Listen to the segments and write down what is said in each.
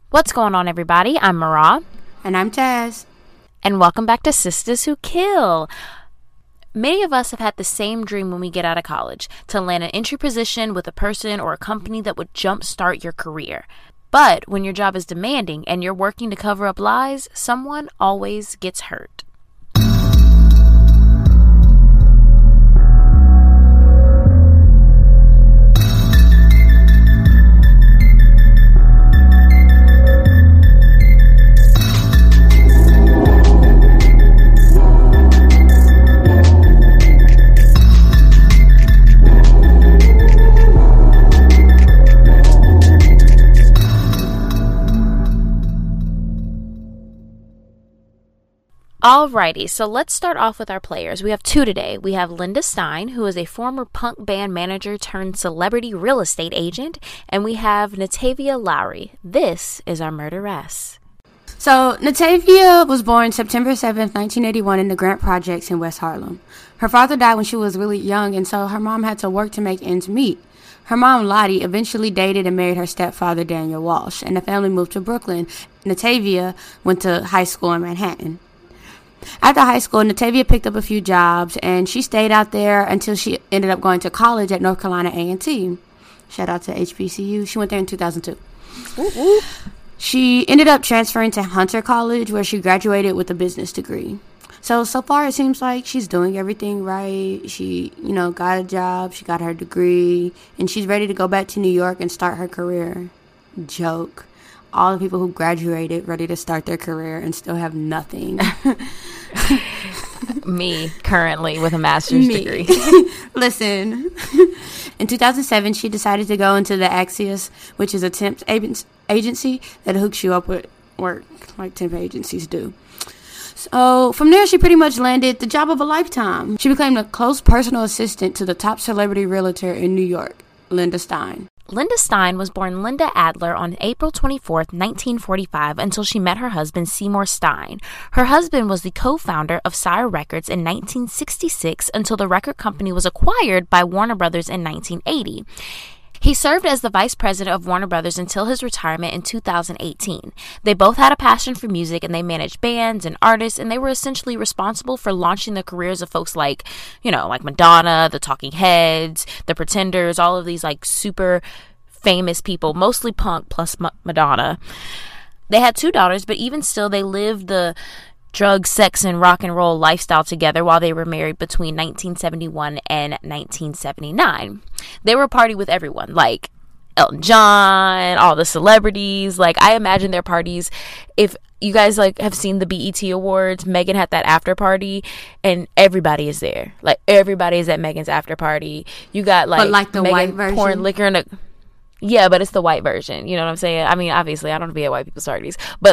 What's going on, everybody? I'm Mara. And I'm Taz. And welcome back to Sisters Who Kill. Many of us have had the same dream when we get out of college, to land an entry position with a person or a company that would jumpstart your career. But when your job is demanding and you're working to cover up lies, someone always gets hurt. Alrighty, so let's start off with our players. We have two today. We have Linda Stein, who is a former punk band manager turned celebrity real estate agent, and we have Natavia Lowry. This is our murderess. So, Natavia was born September 7th, 1981 in the Grant Projects in West Harlem. Her father died when she was really young, and so her mom had to work to make ends meet. Her mom, Lottie, eventually dated and married her stepfather, Daniel Walsh, and the family moved to Brooklyn. Natavia went to high school in Manhattan. After high school, Natavia picked up a few jobs, and she stayed out there until she ended up going to college at North Carolina A&T. Shout out to HBCU. She went there in 2002. Ooh. She ended up transferring to Hunter College, where she graduated with a business degree. So far it seems like she's doing everything right. She, got a job, she got her degree, and she's ready to go back to New York and start her career. Joke. All the people who graduated ready to start their career and still have nothing. Me, currently, with a master's degree. Listen, in 2007, she decided to go into the Axios, which is a temp agency that hooks you up with work, like temp agencies do. So from there, she pretty much landed the job of a lifetime. She became a close personal assistant to the top celebrity realtor in New York, Linda Stein. Linda Stein was born Linda Adler on April 24th, 1945, until she met her husband, Seymour Stein. Her husband was the co-founder of Sire Records in 1966 until the record company was acquired by Warner Brothers in 1980. He served as the vice president of Warner Brothers until his retirement in 2018. They both had a passion for music, and they managed bands and artists, and they were essentially responsible for launching the careers of folks like Madonna, the Talking Heads, the Pretenders, all of these super famous people, mostly punk plus Madonna. They had two daughters, but even still, they lived the drug, sex, and rock and roll lifestyle together while they were married between 1971 and 1979. They were a party with everyone, like Elton John, all the celebrities. I imagine their parties, if you guys have seen the BET Awards, Megan had that after party, and everybody is there. Everybody is at Megan's after party. You got but the Megan white version? pouring liquor in a... Yeah, but it's the white version. You know what I'm saying? I mean, obviously, I don't want to be at white people's parties, but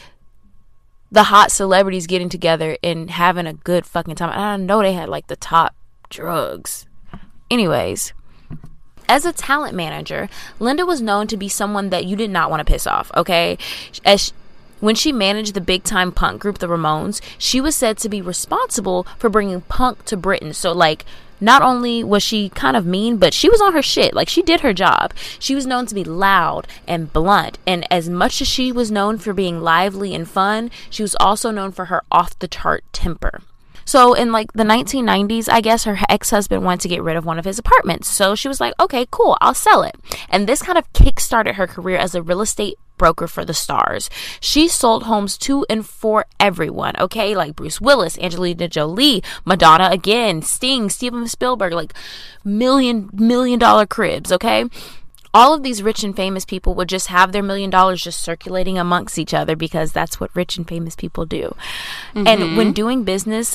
the hot celebrities getting together and having a good fucking time. I know they had the top drugs. Anyways, as a talent manager, Linda was known to be someone that you did not want to piss off, okay? When she managed the big-time punk group, the Ramones, she was said to be responsible for bringing punk to Britain. So, not only was she kind of mean, but she was on her shit. She did her job. She was known to be loud and blunt. And as much as she was known for being lively and fun, she was also known for her off-the-chart temper. So in the 1990s, I guess her ex-husband wanted to get rid of one of his apartments. So she was like, okay, cool, I'll sell it. And this kind of kick-started her career as a real estate broker for the stars. She sold homes to and for everyone, okay? Like Bruce Willis, Angelina Jolie, Madonna again, Sting, Steven Spielberg, million dollar cribs, okay? All of these rich and famous people would just have their $1 million just circulating amongst each other because that's what rich and famous people do. Mm-hmm. And when doing business,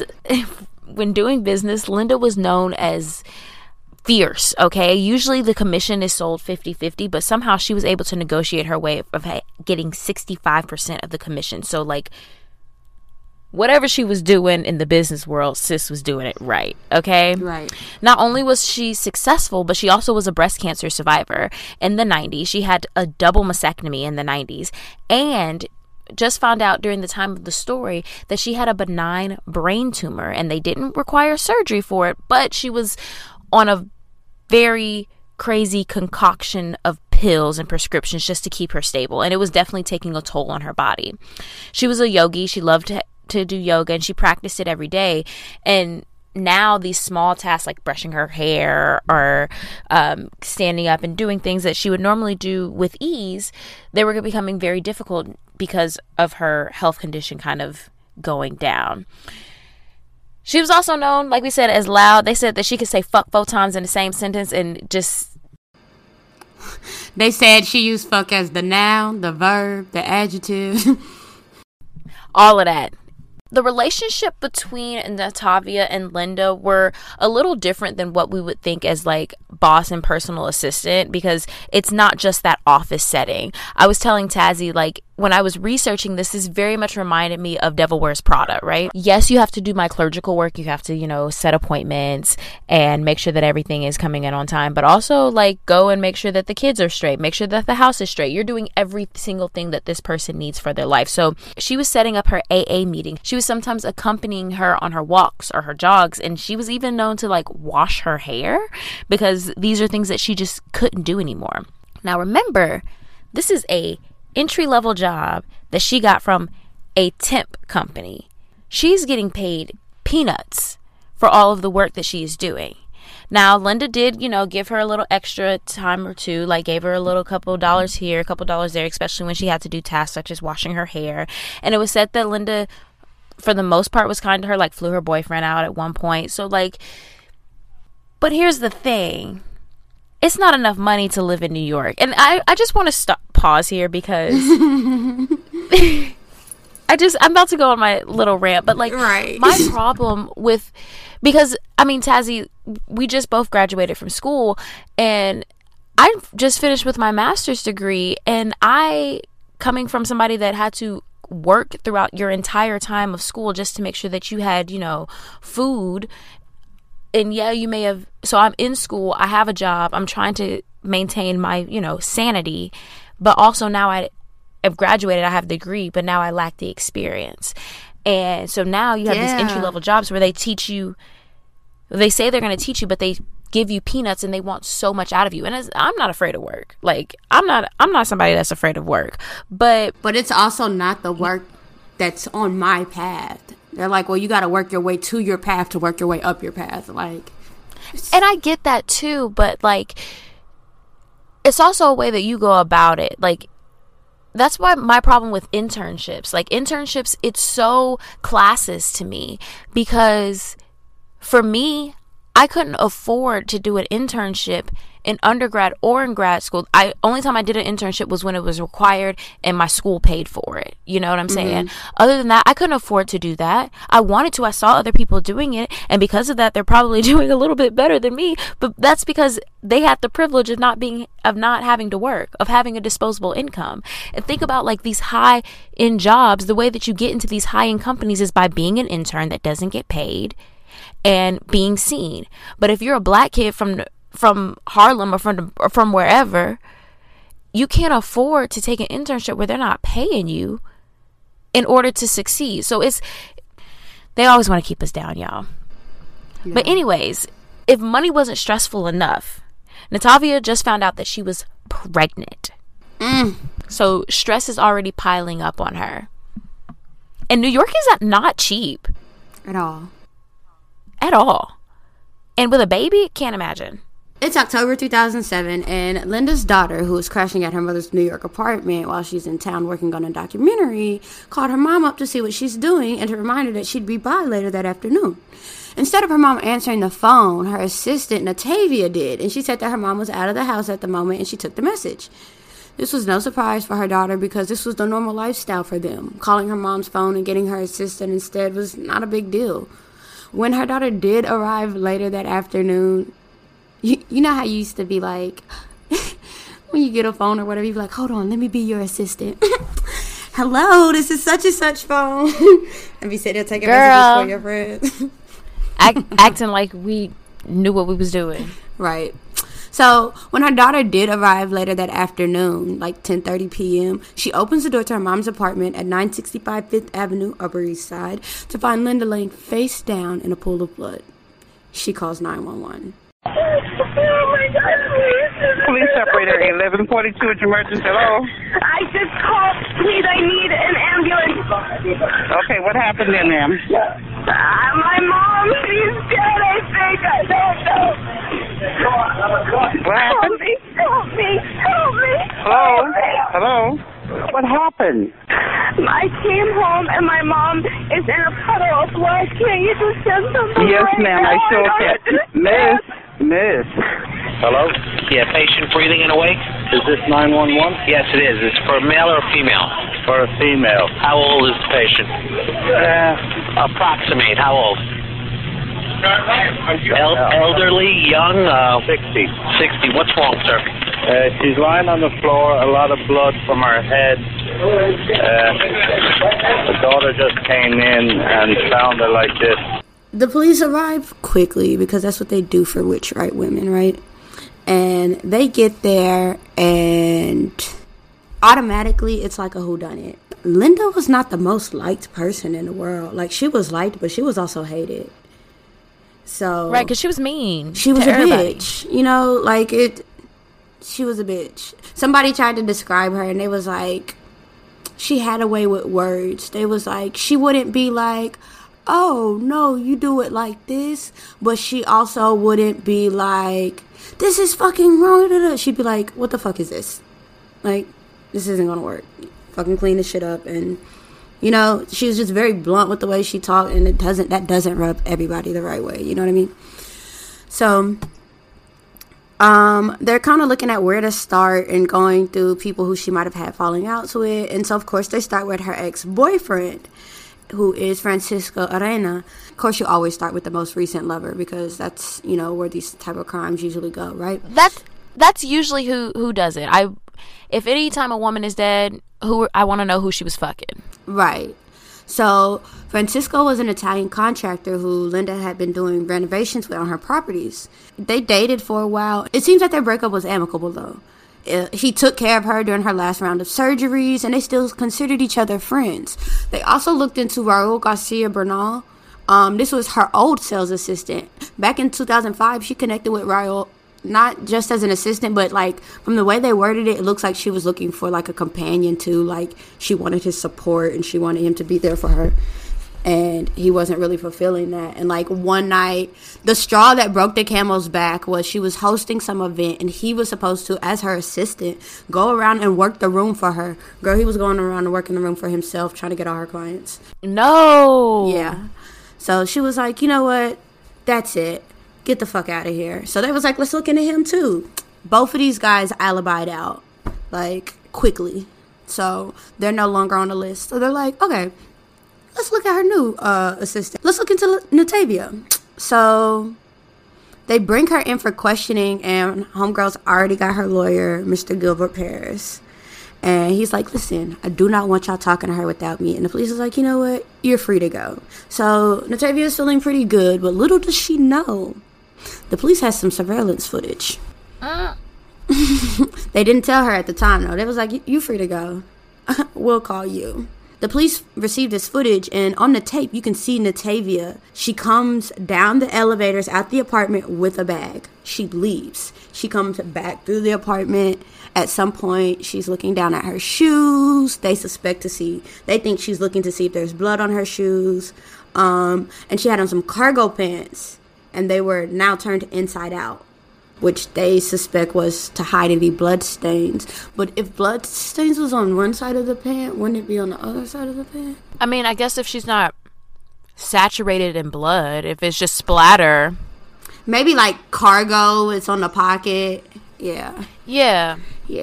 Linda was known as fierce, okay? Usually the commission is sold 50-50, but somehow she was able to negotiate her way of getting 65% of the commission. So whatever she was doing in the business world, sis was doing it right, okay? Right. Not only was she successful, but she also was a breast cancer survivor in the 90s. She had a double mastectomy in the 90s, and just found out during the time of the story that she had a benign brain tumor, and they didn't require surgery for it, but she was on a very crazy concoction of pills and prescriptions just to keep her stable. And it was definitely taking a toll on her body. She was a yogi. She loved to do yoga, and she practiced it every day. And now these small tasks like brushing her hair or standing up and doing things that she would normally do with ease, they were becoming very difficult because of her health condition kind of going down. She was also known, like we said, as loud. They said that she could say fuck 4 times in the same sentence and just... They said she used fuck as the noun, the verb, the adjective. All of that. The relationship between Natavia and Linda were a little different than what we would think as like boss and personal assistant, because it's not just that office setting. I was telling Tazzy, like, when I was researching this very much reminded me of Devil Wears Prada, right? Yes, you have to do my clerical work. You have to, set appointments and make sure that everything is coming in on time, but also like go and make sure that the kids are straight, make sure that the house is straight. You're doing every single thing that this person needs for their life. So she was setting up her AA meeting. She was sometimes accompanying her on her walks or her jogs, and she was even known to like wash her hair because these are things that she just couldn't do anymore. Now remember, this is a entry-level job that she got from a temp company. She's getting paid peanuts for all of the work that she is doing. Now, Linda did, give her a little extra time or two, like gave her a little couple dollars here, a couple dollars there, especially when she had to do tasks such as washing her hair. And it was said that Linda, for the most part, was kind to her, like flew her boyfriend out at one point. So, like, but here's the thing. It's not enough money to live in New York. And I just want to pause here because I'm about to go on my little rant, but like right. My problem with, because Tazzy, we just both graduated from school and I just finished with my master's degree, and coming from somebody that had to work throughout your entire time of school just to make sure that you had, food. And yeah, you may have, so I'm in school, I have a job, I'm trying to maintain my, sanity, but also now I have graduated, I have a degree, but now I lack the experience. And so now you have these entry-level jobs where they teach you, they say they're going to teach you, but they give you peanuts and they want so much out of you. And I'm not afraid of work. Like, I'm not somebody that's afraid of work, but it's also not the work that's on my path. They're like, well, you got to work your way to your path to work your way up your path. Like, and I get that too, but like, it's also a way that you go about it. Like, that's why my problem with internships, it's so classist to me, because for me, I couldn't afford to do an internship in undergrad or in grad school. Only time I did an internship was when it was required and my school paid for it. You know what I'm saying? Other than that, I couldn't afford to do that. I wanted to. I saw other people doing it, and because of that, they're probably doing a little bit better than me. But that's because they had the privilege of not having to work, of having a disposable income. And think about like these high-end jobs. The way that you get into these high-end companies is by being an intern that doesn't get paid and being seen. But if you're a black kid from Harlem or from wherever, you can't afford to take an internship where they're not paying you in order to succeed. So they always want to keep us down, y'all. Yeah. But anyways, if money wasn't stressful enough, Natavia just found out that she was pregnant. So stress is already piling up on her. And New York is not cheap. At all. And with a baby, can't imagine. It's October 2007, and Linda's daughter, who was crashing at her mother's New York apartment while she's in town working on a documentary, called her mom up to see what she's doing and to remind her that she'd be by later that afternoon. Instead of her mom answering the phone, her assistant, Natavia, did, and she said that her mom was out of the house at the moment, and she took the message. This was no surprise for her daughter because this was the normal lifestyle for them. Calling her mom's phone and getting her assistant instead was not a big deal. When her daughter did arrive later that afternoon, you know how you used to be like, when you get a phone or whatever, you be like, hold on, let me be your assistant. Hello, this is such and such phone. And be sitting there taking messages for your friends. Acting like we knew what we was doing. Right. So when her daughter did arrive later that afternoon, like 10:30 p.m., she opens the door to her mom's apartment at 965 5th Avenue, Upper East Side, to find Linda laying face down in a pool of blood. She calls 911. Oh my God, please. Police operator 1142 at your emergency. Hello? I just called. Please, I need an ambulance. Okay, what happened then, ma'am? My mom, she's dead, I think. I don't know. What happened? Help me. Hello? Hello? What happened? I came home and my mom is in a puddle of blood. Can't you just send somebody? Yes, right ma'am, now? I sure don't can. understand. Miss. Hello? Yeah, patient breathing and awake? Is this 911? Yes, it is. It's for a male or a female? For a female. How old is the patient? Approximate. How old? Elderly, young? 60. 60. What's wrong, sir? She's lying on the floor, a lot of blood from her head. The daughter just came in and found her like this. The police arrive quickly because that's what they do for witch right women, right? And they get there and automatically it's like a whodunit. Linda was not the most liked person in the world. Like, she was liked, but she was also hated. So Right, because she was mean. she was to a everybody. bitch. You know, like she was a bitch. Somebody tried to describe her and they was like, she had a way with words. They was like, she wouldn't be like, oh, no, you do it like this. But she also wouldn't be like, this is fucking wrong. She'd be like, what the fuck is this? Like, this isn't gonna work. Fucking clean this shit up. And, you know, she was just very blunt with the way she talked, and that doesn't rub everybody the right way. You know what I mean? So, they're kind of looking at where to start and going through people who she might have had falling outs with. And so, of course, they start with her ex-boyfriend, who is Francisco Arena. Of course, you always start with the most recent lover because that's, you know, where these type of crimes usually go, right? That's usually who does it. If any time a woman is dead, I want to know who she was fucking. Right. So Francisco was an Italian contractor who Linda had been doing renovations with on her properties. They dated for a while. It seems like their breakup was amicable, though. He took care of her during her last round of surgeries, and they still considered each other friends. They also looked into Raul Garcia Bernal. This was her old sales assistant. Back in 2005, she connected with Raul, not just as an assistant, but like from the way they worded it, it looks like she was looking for like a companion too. Like, she wanted his support and she wanted him to be there for her. And he wasn't really fulfilling that. And like one night, the straw that broke the camel's back was she was hosting some event and he was supposed to, as her assistant, go around and work the room for her. Girl, he was going around and working the room for himself, trying to get all her clients. No. Yeah. So she was like, you know what? That's it. Get the fuck out of here. So they was like, let's look into him too. Both of these guys alibied out, like, quickly. So they're no longer on the list. So they're like, okay, let's look at her new assistant. Let's look into Natavia. So they bring her in for questioning, and homegirl's already got her lawyer, Mr. Gilbert Paris. And he's like, listen, I do not want y'all talking to her without me. And the police is like, you know what? You're free to go. So Natavia is feeling pretty good, but little does she know, the police has some surveillance footage. They didn't tell her at the time, though. They was like, you free to go. We'll call you. The police received this footage, and on the tape, you can see Natavia. She comes down the elevators at the apartment with a bag. She leaves. She comes back through the apartment. At some point, she's looking down at her shoes. They think she's looking to see if there's blood on her shoes. And she had on some cargo pants, and they were now turned inside out, which they suspect was to hide any blood stains. But if blood stains was on one side of the pant, wouldn't it be on the other side of the pant? I mean, I guess if she's not saturated in blood, if it's just splatter. Maybe like cargo, it's on the pocket. Yeah. Yeah.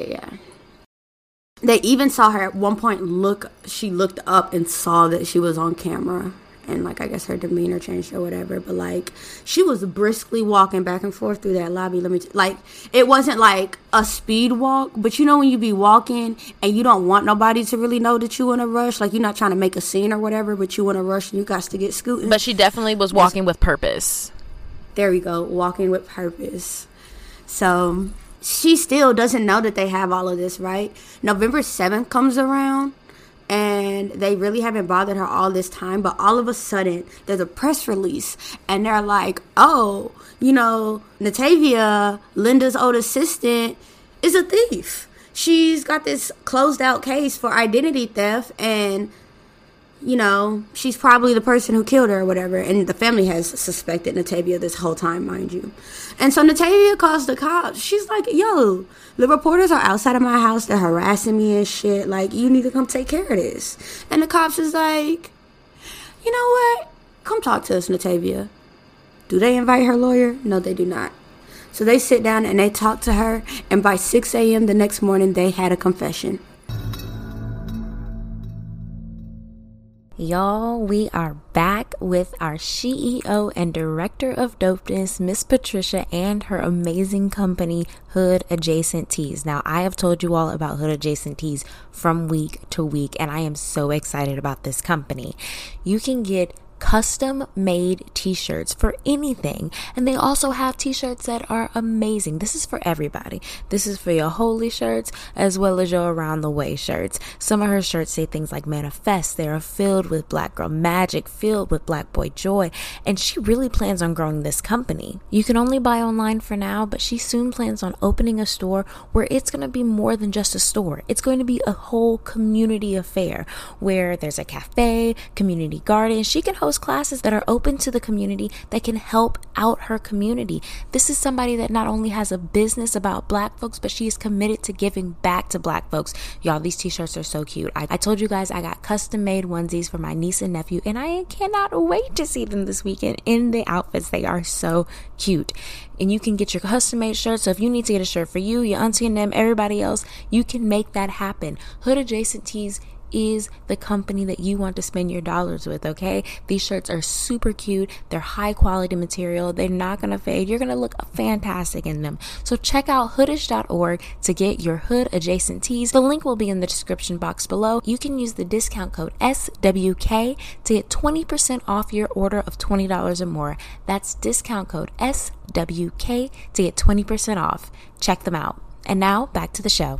They even saw her at one point she looked up and saw that she was on camera. And, like, I guess her demeanor changed or whatever. But, like, she was briskly walking back and forth through that lobby. It wasn't, like, a speed walk. But, you know, when you be walking and you don't want nobody to really know that you in a rush. Like, you're not trying to make a scene or whatever, but you in a rush and you got to get scooting. But she definitely was walking with purpose. There we go. Walking with purpose. So, she still doesn't know that they have all of this, right? November 7th comes around. and they really haven't bothered her all this time, but all of a sudden there's a press release and they're like, oh, you know, Natavia, Linda's old assistant, is a thief. She's got this closed out case for identity theft, and you know, she's probably the person who killed her or whatever. And the family has suspected Natavia this whole time, mind you. And so Natavia calls the cops. She's like, yo, the reporters are outside of my house. They're harassing me and shit. Like, you need to come take care of this. And the cops is like, you know what? Come talk to us, Natavia. Do they invite her lawyer? No, they do not. So they sit down and they talk to her. And by 6 a.m. the next morning, they had a confession. Y'all, we are back with our CEO and director of dopeness, Miss Patricia, and her amazing company, Hood Adjacent Tees. Now, I have told you all about Hood Adjacent Tees from week to week, and I am so excited about this company. You can get custom made t-shirts for anything, and they also have t-shirts that are amazing. This is for everybody. This is for your holy shirts as well as your around the way shirts. Some of her shirts say things like manifest. They are filled with black girl magic, filled with black boy joy, and she really plans on growing this company. You can only buy online for now, but she soon plans on opening a store where it's going to be more than just a store. It's going to be a whole community affair where there's a cafe, community garden. She can host classes that are open to the community that can help out her community. This is somebody that not only has a business about black folks, but she is committed to giving back to black folks. Y'all, these t-shirts are so cute. I told you guys I got custom made onesies for my niece and nephew, and I cannot wait to see them this weekend in the outfits. They are so cute. And you can get your custom made shirts. So if you need to get a shirt for you, your auntie and them, everybody else, you can make that happen. Hood Adjacent Tees is the company that you want to spend your dollars with, okay? These shirts are super cute. They're high quality material. They're not going to fade. You're going to look fantastic in them. So check out hoodish.org to get your Hood Adjacent Tees. The link will be in the description box below. You can use the discount code SWK to get 20% off your order of $20 or more. That's discount code SWK to get 20% off. Check them out. And now back to the show.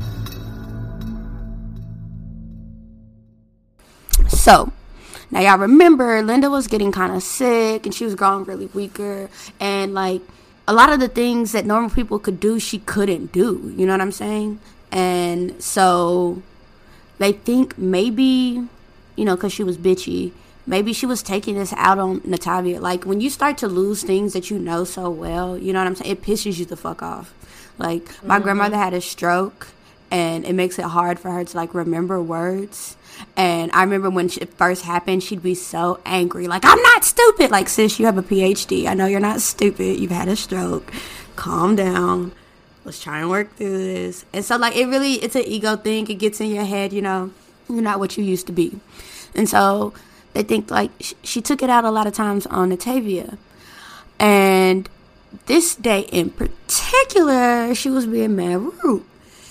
So, now y'all remember Linda was getting kind of sick and she was growing really weaker, and like a lot of the things that normal people could do, she couldn't do. You know what I'm saying? And so they think maybe, you know, because she was bitchy, maybe she was taking this out on Natavia. Like when you start to lose things that you know so well, you know what I'm saying? It pisses you the fuck off. Like my grandmother had a stroke, and it makes it hard for her to like remember words. And I remember when it first happened, she'd be so angry. Like, I'm not stupid. Like, sis, you have a PhD. I know you're not stupid. You've had a stroke. Calm down. Let's try and work through this. And so, like, it's an ego thing. It gets in your head, you know. You're not what you used to be. And so they think, like, she took it out a lot of times on Natavia. And this day in particular, she was being mad rude.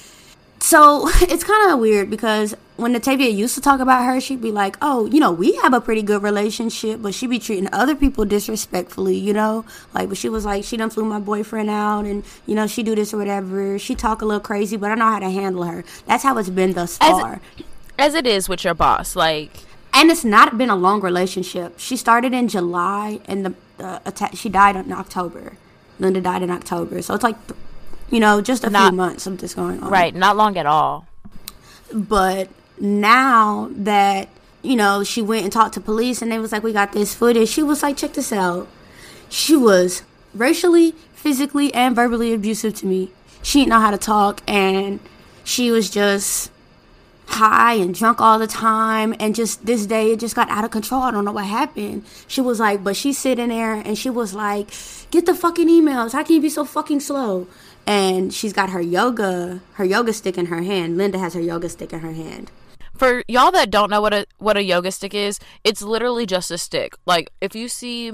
So it's kind of weird because when Natavia used to talk about her, she'd be like, oh, you know, we have a pretty good relationship, but she'd be treating other people disrespectfully, you know? Like, but she was like, she done flew my boyfriend out and, you know, she do this or whatever. She talk a little crazy, but I know how to handle her. That's how it's been thus far. As it is with your boss, like. And it's not been a long relationship. She started in July and she died in October. Linda died in October. So it's like, you know, just a few months of this going on. Right, not long at all. But now that, you know, she went and talked to police and they was like, we got this footage. She was like, check this out. She was racially, physically, and verbally abusive to me. She didn't know how to talk, and she was just high and drunk all the time, and just this day it just got out of control. I don't know what happened. She was like, but she's sitting there and she was like, get the fucking emails. How can you be so fucking slow? And she's got her yoga stick in her hand. Linda has her yoga stick in her hand. For y'all that don't know what a yoga stick is, it's literally just a stick. Like, if you see,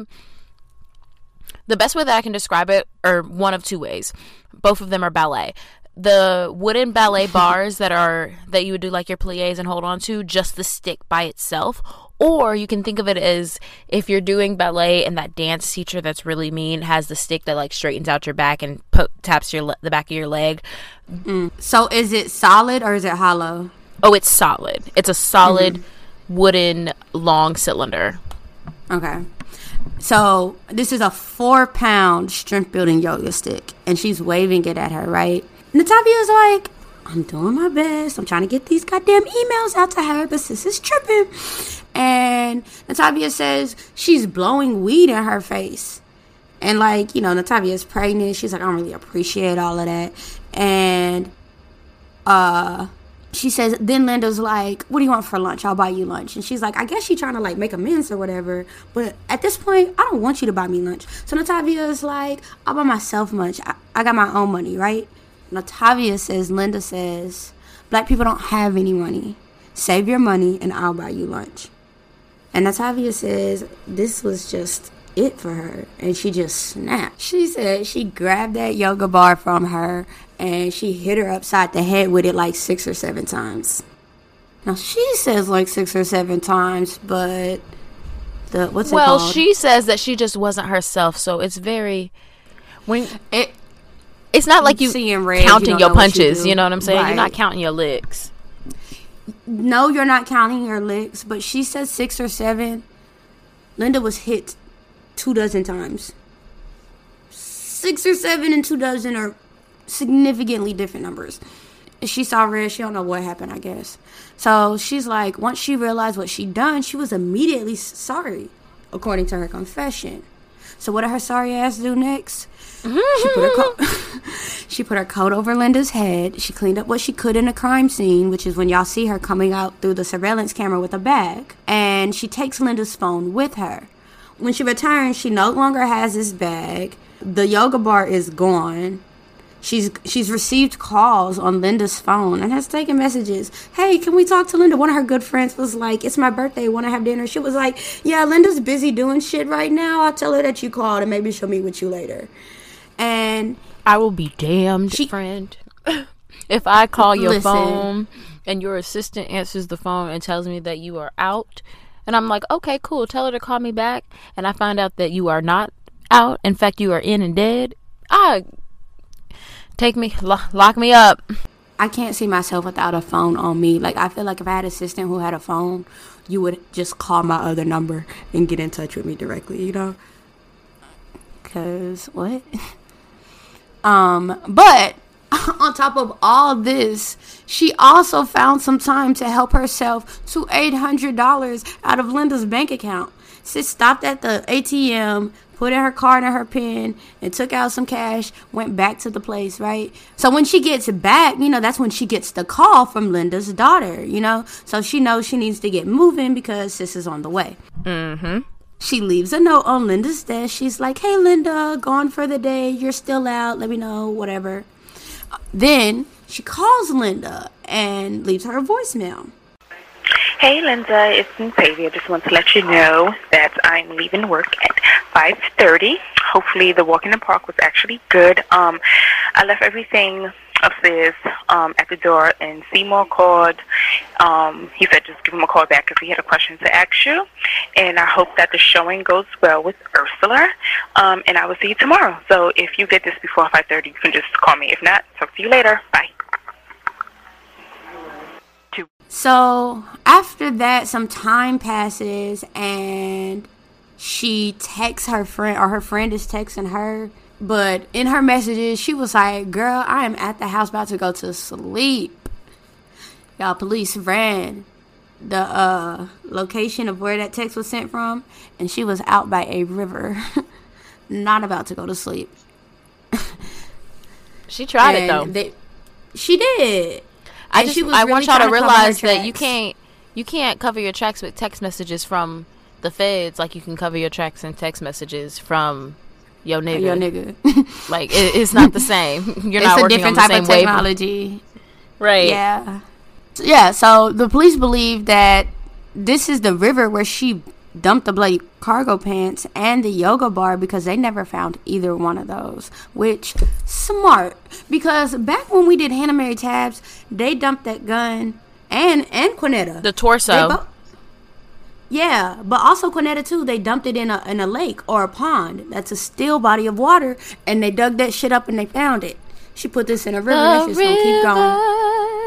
the best way that I can describe it are one of two ways. Both of them are ballet. The wooden ballet bars that you would do like your pliés and hold on to, just the stick by itself. Or you can think of it as if you're doing ballet and that dance teacher that's really mean has the stick that like straightens out your back and taps the back of your leg. So is it solid or is it hollow? Oh, it's solid. It's a solid wooden long cylinder. Okay. So this is a 4-pound strength building yoga stick, and she's waving it at her, right? Natavia's like, I'm doing my best. I'm trying to get these goddamn emails out to her, but sis is tripping. And Natavia says she's blowing weed in her face. And like, you know, Natavia's pregnant. She's like, I don't really appreciate all of that. And she says, then Linda's like, what do you want for lunch? I'll buy you lunch. And she's like, I guess she's trying to like make amends or whatever. But at this point, I don't want you to buy me lunch. So Natavia's like, I'll buy myself lunch. I got my own money, right? Natavia says, Linda says, black people don't have any money. Save your money and I'll buy you lunch. And Natavia says this was just it for her. And she just snapped. She said she grabbed that yoga bar from her and she hit her upside the head with it like 6 or 7 times. Now she says like 6 or 7 times, but what's it called? Well, she says that she just wasn't herself, so it's very it's not like you counting your punches, you know what I'm saying? Right. You're not counting your licks. No, you're not counting your licks, but she said 6 or 7. Linda was hit 24 times. 6 or 7 and 24 are significantly different numbers. She saw red. She don't know what happened, I guess. So she's like, once she realized what she'd done, she was immediately sorry, according to her confession. So what did her sorry ass do next? She put her coat over Linda's head. She cleaned up what she could in a crime scene, which is when y'all see her coming out through the surveillance camera with a bag. And she takes Linda's phone with her. When she returns, she no longer has this bag. The yoga bar is gone. She's received calls on Linda's phone and has taken messages. Hey, can we talk to Linda? One of her good friends was like, it's my birthday, want to have dinner? She was like, yeah, Linda's busy doing shit right now. I'll tell her that you called and maybe she'll meet with you later. And I will be damned, friend, if I call your phone and your assistant answers the phone and tells me that you are out. And I'm like, okay, cool. Tell her to call me back. And I find out that you are not out. In fact, you are in and dead. Lock me up. I can't see myself without a phone on me. Like, I feel like if I had an assistant who had a phone, you would just call my other number and get in touch with me directly, you know? Because, what? But on top of all this, she also found some time to help herself to $800 out of Linda's bank account. Sis stopped at the ATM, put in her card and her PIN, and took out some cash, went back to the place, right? So when she gets back, you know, that's when she gets the call from Linda's daughter, you know? So she knows she needs to get moving because sis is on the way. Mm-hmm. She leaves a note on Linda's desk. She's like, hey, Linda, gone for the day. You're still out. Let me know, whatever. Then she calls Linda and leaves her a voicemail. Hey, Linda, it's Natavia. I just want to let you know that I'm leaving work at 5:30. Hopefully the walk in the park was actually good. I left everything upstairs at the door, and Seymour called. He said just give him a call back if he had a question to ask you. And I hope that the showing goes well with Ursula. And I will see you tomorrow. So if you get this before 5:30, you can just call me. If not, talk to you later. Bye. So after that, some time passes and she texts her friend, or her friend is texting her. But in her messages, she was like, girl, I am at the house about to go to sleep. Y'all, police ran the location of where that text was sent from, and she was out by a river, not about to go to sleep. She tried it, though. She did. I want y'all to realize that you can't cover your tracks with text messages from the feds like you can cover your tracks and text messages from your nigga. Like, it's not the same. You're not working on the same wavelength. It's a different type of technology. Right. Yeah. Yeah, so the police believe that this is the river where she dumped the bloody cargo pants and the yoga bar, because they never found either one of those. Which, smart, because back when we did Hannah Mary Tabs, they dumped that gun and Quinetta. The torso. Yeah, but also Quinetta too. They dumped it in a lake or a pond. That's a still body of water, and they dug that shit up and they found it. She put this in a river and it's just gonna keep going.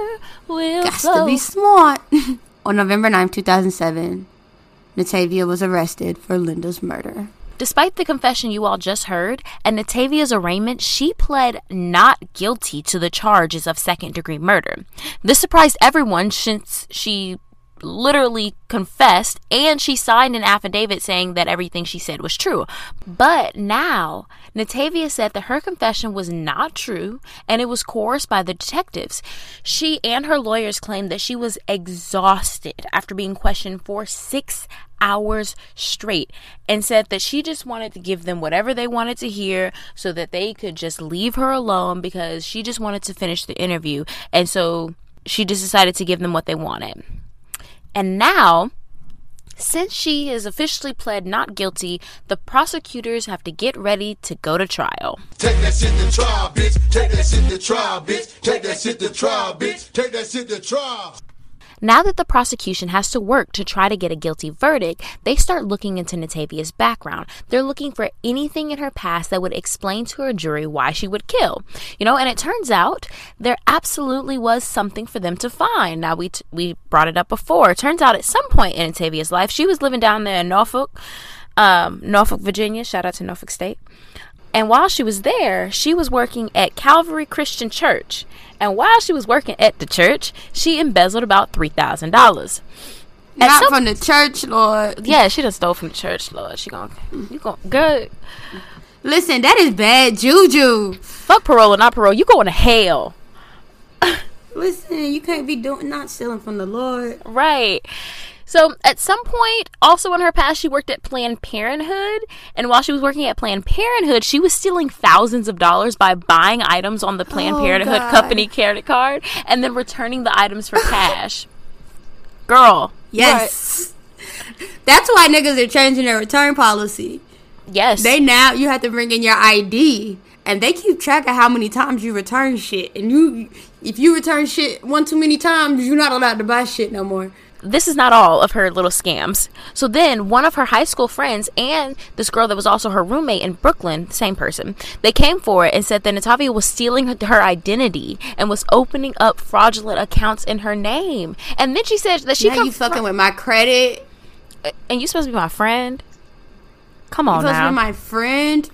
Got to be smart. On November 9th, 2007, Natavia was arrested for Linda's murder. Despite the confession you all just heard, at Natavia's arraignment, she pled not guilty to the charges of second-degree murder. This surprised everyone since she literally confessed and she signed an affidavit saying that everything she said was true. But now, Natavia said that her confession was not true and it was coerced by the detectives. She and her lawyers claimed that she was exhausted after being questioned for 6 hours straight and said that she just wanted to give them whatever they wanted to hear so that they could just leave her alone because she just wanted to finish the interview. And so she just decided to give them what they wanted. And now, since she has officially pled not guilty, the prosecutors have to get ready to go to trial. Take that shit to trial, bitch. Take that shit to trial, bitch. Take that shit to trial, bitch. Take that shit to trial. Now that the prosecution has to work to try to get a guilty verdict, they start looking into Natavia's background. They're looking for anything in her past that would explain to a jury why she would kill. And it turns out there absolutely was something for them to find. Now, we brought it up before. It turns out at some point in Natavia's life, she was living down there in Norfolk, Virginia. Shout out to Norfolk State. And while she was there, she was working at Calvary Christian Church. And while she was working at the church, she embezzled about $3,000. Not from the church, Lord. Yeah, she done stole from the church, Lord. You gonna good. Listen, that is bad juju. Fuck parole or not parole. You going to hell. Listen, you can't be not stealing from the Lord. Right. So at some point, also in her past, she worked at Planned Parenthood. And while she was working at Planned Parenthood, she was stealing thousands of dollars by buying items on the Planned Parenthood company credit card and then returning the items for cash. Girl. Yes. Right. That's why niggas are changing their return policy. Yes. You have to bring in your ID. And they keep track of how many times you return shit. And if you return shit one too many times, you're not allowed to buy shit no more. This is not all of her little scams. So then one of her high school friends and this girl that was also her roommate in Brooklyn, same person, they came for it and said that Natavia was stealing her identity and was opening up fraudulent accounts in her name. And then she said that now you fucking with my credit. And you supposed to be my friend? Come on now. You supposed to be my friend?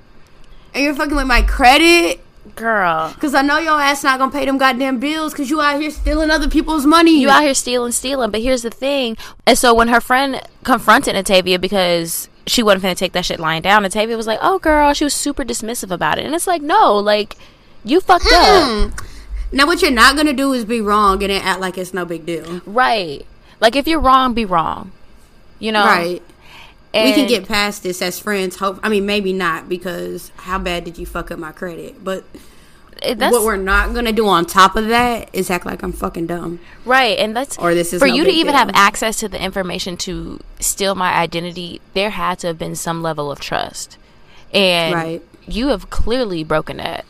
And you're fucking with my credit? Girl. Because I know your ass not going to pay them goddamn bills because you out here stealing other people's money. You out here stealing. But here's the thing. And so when her friend confronted Natavia because she wasn't finna take that shit lying down, Natavia was like, oh, girl. She was super dismissive about it. And it's like, no, like, you fucked up. Now, what you're not going to do is be wrong and then act like it's no big deal. Right. Like, if you're wrong, be wrong. Right. And we can get past this as friends. Maybe not, because how bad did you fuck up my credit? But what we're not going to do on top of that is act like I'm fucking dumb. Right. And that's... Or this is for no you to even deal. have access to the information to steal my identity, there had to have been some level of trust. And you have clearly broken that.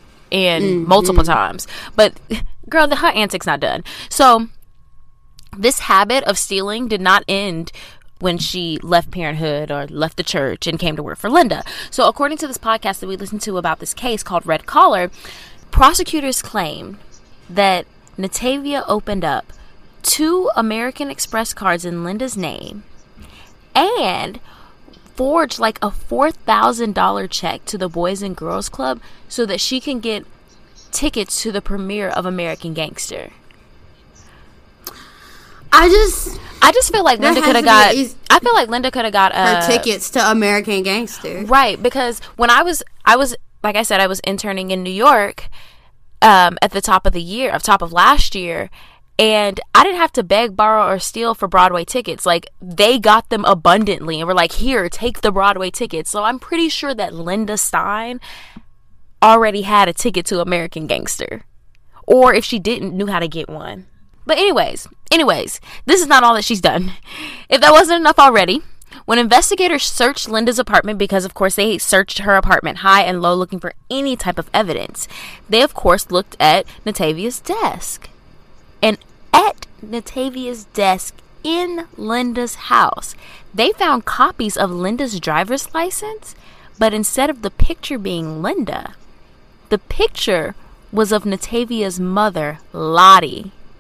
And multiple times. But, girl, her antics not done. So, this habit of stealing did not end when she left Parenthood or left the church and came to work for Linda. So according to this podcast that we listened to about this case called Red Collar, prosecutors claim that Natavia opened up 2 American Express cards in Linda's name and forged like a $4,000 check to the Boys and Girls Club so that she can get tickets to the premiere of American Gangster. I just feel like Linda could have got. I feel like Linda could have got her tickets to American Gangster. Right, because when I was like I said, I was interning in New York at the top of last year, and I didn't have to beg, borrow, or steal for Broadway tickets. Like, they got them abundantly and were like, here, take the Broadway tickets. So I'm pretty sure that Linda Stein already had a ticket to American Gangster, or if she didn't, knew how to get one. But anyways, this is not all that she's done. If that wasn't enough already, when investigators searched Linda's apartment, because of course they searched her apartment high and low looking for any type of evidence, they of course looked at Natavia's desk. And at Natavia's desk in Linda's house, they found copies of Linda's driver's license, but instead of the picture being Linda, the picture was of Natavia's mother, Lottie.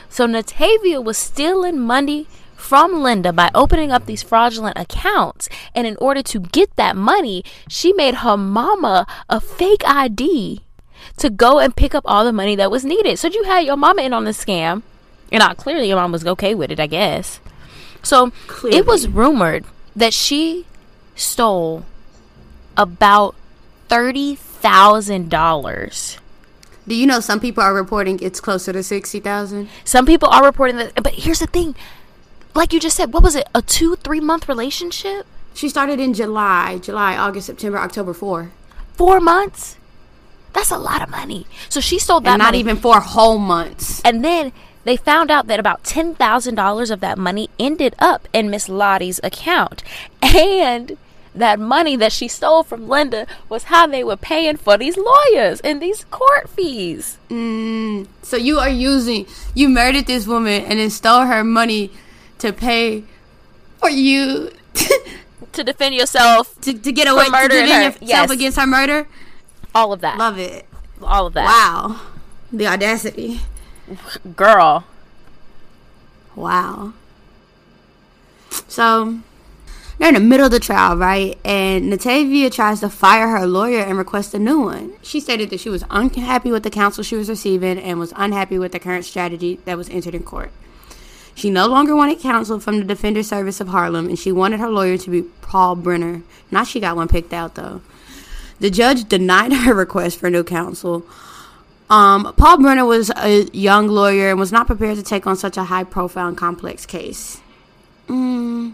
So Natavia was stealing money from Linda by opening up these fraudulent accounts. And in order to get that money, she made her mama a fake ID to go and pick up all the money that was needed. So you had your mama in on the scam. And clearly your mom was okay with it, I guess. So it was rumored that she stole about $30,000. Do you know some people are reporting it's closer to 60,000? Some people are reporting that. But here's the thing. Like you just said, what was it? A 2-3 month relationship? She started in July, August, September, October, 4 months? That's a lot of money. So she stole that and not money. even 4 whole months. And then they found out that about $10,000 of that money ended up in Miss Lottie's account. And that money that she stole from Linda was how they were paying for these lawyers and these court fees. So you murdered this woman and then stole her money to pay for you to defend yourself, to get away, to defend yourself against her murder. All of that. Love it. All of that. Wow. The audacity. Girl. Wow. So they're in the middle of the trial, right? And Natavia tries to fire her lawyer and request a new one. She stated that she was unhappy with the counsel she was receiving and was unhappy with the current strategy that was entered in court. She no longer wanted counsel from the Defender Service of Harlem, and she wanted her lawyer to be Paul Brenner. Now she got one picked out, though. The judge denied her request for new counsel. Paul Brenner was a young lawyer and was not prepared to take on such a high-profile and complex case. Isn't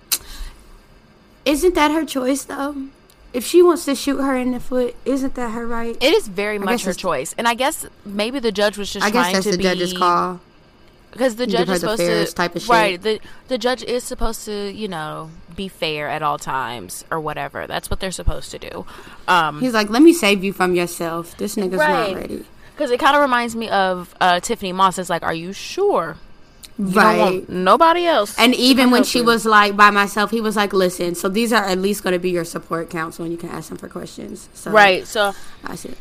that her choice, though? If she wants to shoot her in the foot, isn't that her right? It is very much her choice. And I guess maybe the judge was just trying to be... I guess that's the judge's call. Because the judge is supposed to... type of shit. Right. The judge is supposed to, be fair at all times or whatever. That's what they're supposed to do. He's like, let me save you from yourself. This nigga's not ready. Because it kind of reminds me of Tiffany Moss. It's like, are you sure? You right. don't want nobody else. And even when she was like by myself, he was like, listen, so these are at least going to be your support counsel and you can ask them for questions. So, right. So I see.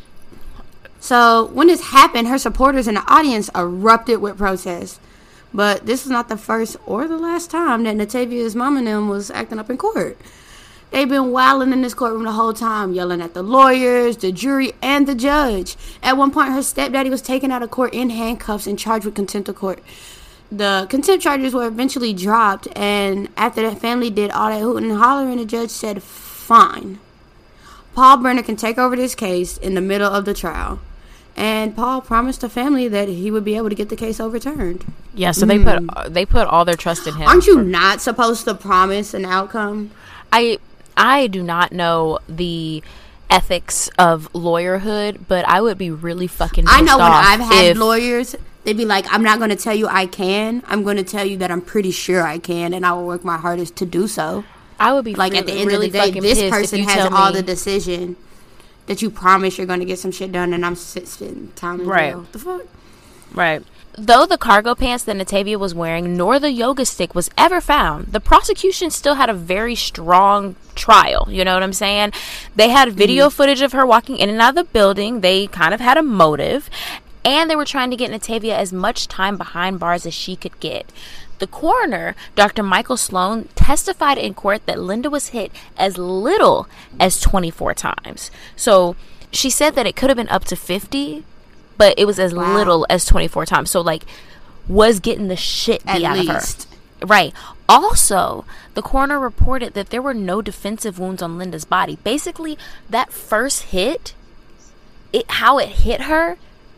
So when this happened, her supporters in the audience erupted with protests. But this is not the first or the last time that Natavia's mom and them was acting up in court. They've been wilding in this courtroom the whole time, yelling at the lawyers, the jury, and the judge. At one point, her stepdaddy was taken out of court in handcuffs and charged with contempt of court. The contempt charges were eventually dropped, and after the family did all that hooting and hollering, the judge said, fine. Paul Brenner can take over this case in the middle of the trial. And Paul promised the family that he would be able to get the case overturned. Yeah, so they put all their trust in him. Aren't you not supposed to promise an outcome? I do not know the ethics of lawyerhood, but I would be really fucking pissed I know off when I've had lawyers, they'd be like, I'm not going to tell you I can. I'm going to tell you that I'm pretty sure I can, and I will work my hardest to do so. I would be like, at the end really of the day, this person has all the decision that you promise you're going to get some shit done, and I'm spending time in jail. The fuck? Right. Though the cargo pants that Natavia was wearing nor the yoga stick was ever found, the prosecution still had a very strong trial. You know what I'm saying? They had video footage of her walking in and out of the building. They kind of had a motive. And they were trying to get Natavia as much time behind bars as she could get. The coroner, Dr. Michael Sloan, testified in court that Linda was hit as little as 24 times. So she said that it could have been up to 50, but it was as little as 24 times. So, like, was getting the shit beat out of her. Right. Also, the coroner reported that there were no defensive wounds on Linda's body. Basically, that first hit, how it hit her,